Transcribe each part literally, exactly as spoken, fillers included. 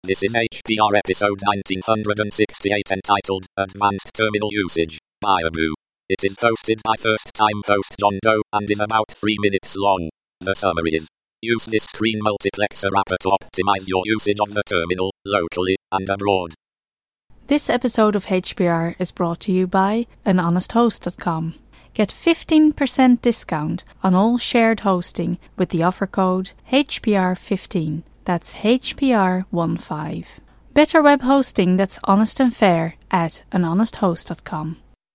This is H P R episode nineteen sixty-eight entitled Advanced Terminal Usage by BioBoo. It is hosted by first-time host John Doe and is about three minutes long. The summary is: use this screen multiplexer wrapper to optimize your usage of the terminal, locally and abroad. This episode of H P R is brought to you by an honest host dot com. Get fifteen percent discount on all shared hosting with the offer code H P R fifteen. That's H P R fifteen. Better web hosting that's honest and fair at an honest host dot com.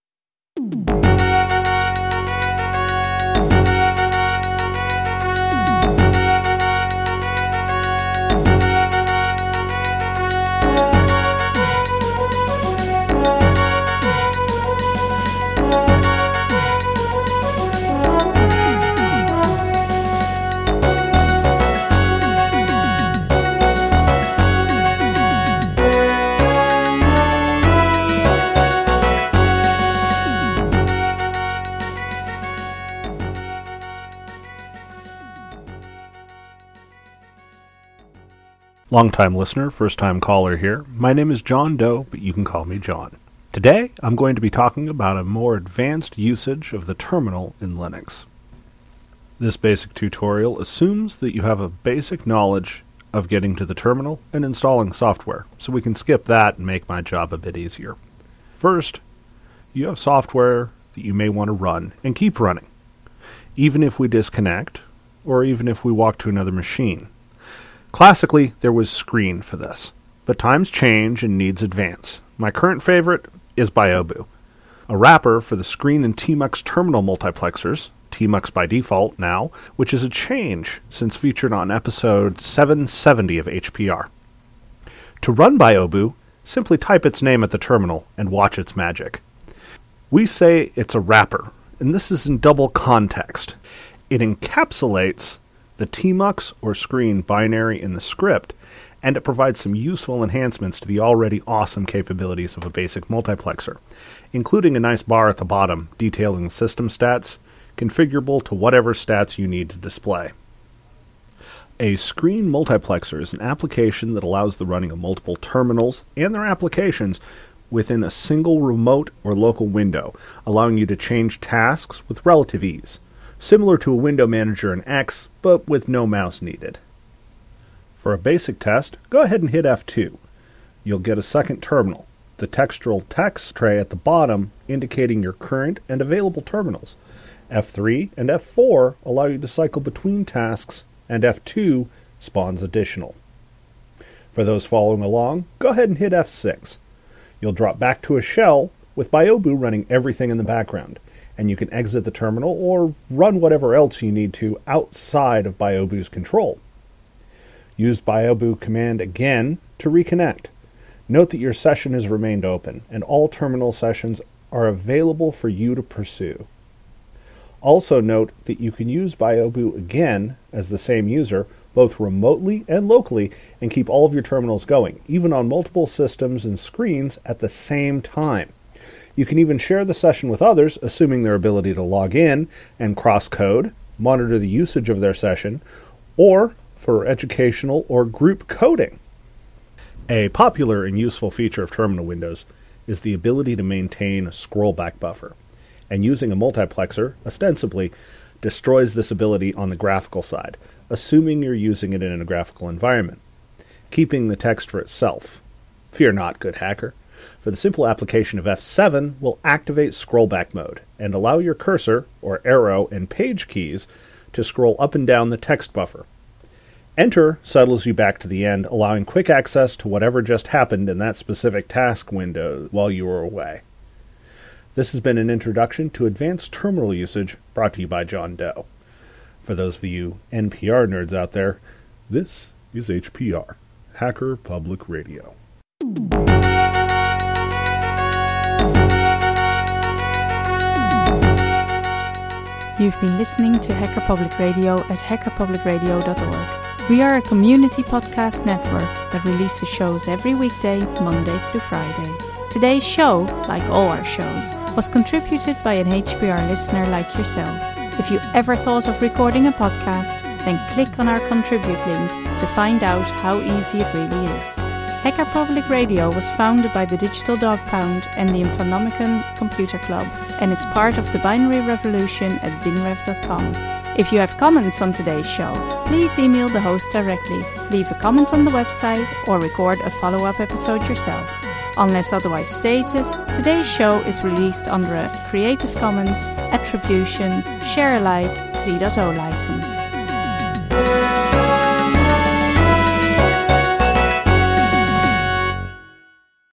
Long-time listener, first-time caller here. My name is John Doe, but you can call me John. Today, I'm going to be talking about a more advanced usage of the terminal in Linux. This basic tutorial assumes that you have a basic knowledge of getting to the terminal and installing software, so we can skip that and make my job a bit easier. First, you have software that you may want to run and keep running, even if we disconnect, or even if we walk to another machine. Classically, there was Screen for this, but times change and needs advance. My current favorite is BioBoo, a wrapper for the Screen and Tmux terminal multiplexers, Tmux by default now, which is a change since featured on episode seven seventy of H P R. To run BioBoo, simply type its name at the terminal and watch its magic. We say it's a wrapper, and this is in double context. It encapsulates the Tmux or Screen binary in the script, and it provides some useful enhancements to the already awesome capabilities of a basic multiplexer, including a nice bar at the bottom detailing the system stats, configurable to whatever stats you need to display. A Screen multiplexer is an application that allows the running of multiple terminals and their applications within a single remote or local window, allowing you to change tasks with relative ease. Similar to a window manager in X, but with no mouse needed. For a basic test, go ahead and hit F two. You'll get a second terminal, the textural text tray at the bottom indicating your current and available terminals. F three and F four allow you to cycle between tasks, and F two spawns additional. For those following along, go ahead and hit F six. You'll drop back to a shell with BioBoo running everything in the background, and you can exit the terminal or run whatever else you need to outside of BioBoo's control. Use BioBoo command again to reconnect. Note that your session has remained open, and all terminal sessions are available for you to pursue. Also note that you can use BioBoo again as the same user, both remotely and locally, and keep all of your terminals going, even on multiple systems and screens at the same time. You can even share the session with others, assuming their ability to log in and cross-code, monitor the usage of their session, or for educational or group coding. A popular and useful feature of terminal windows is the ability to maintain a scrollback buffer, and using a multiplexer, ostensibly, destroys this ability on the graphical side, assuming you're using it in a graphical environment, keeping the text for itself. Fear not, good hacker. For the simple application of F seven will activate scrollback mode and allow your cursor, or arrow, and page keys to scroll up and down the text buffer. Enter settles you back to the end, allowing quick access to whatever just happened in that specific task window while you were away. This has been an introduction to advanced terminal usage brought to you by John Doe. For those of you N P R nerds out there, this is H P R, Hacker Public Radio. You've been listening to Hacker Public Radio at hacker public radio dot org. We are a community podcast network that releases shows every weekday, Monday through Friday. Today's show, like all our shows, was contributed by an H P R listener like yourself. If you ever thought of recording a podcast, then click on our contribute link to find out how easy it really is. Hacker Public Radio was founded by the Digital Dog Pound and the Infonomicon Computer Club and is part of the binary revolution at binrev dot com. If you have comments on today's show, please email the host directly, leave a comment on the website, or record a follow-up episode yourself. Unless otherwise stated, today's show is released under a Creative Commons Attribution Share Alike three point oh license.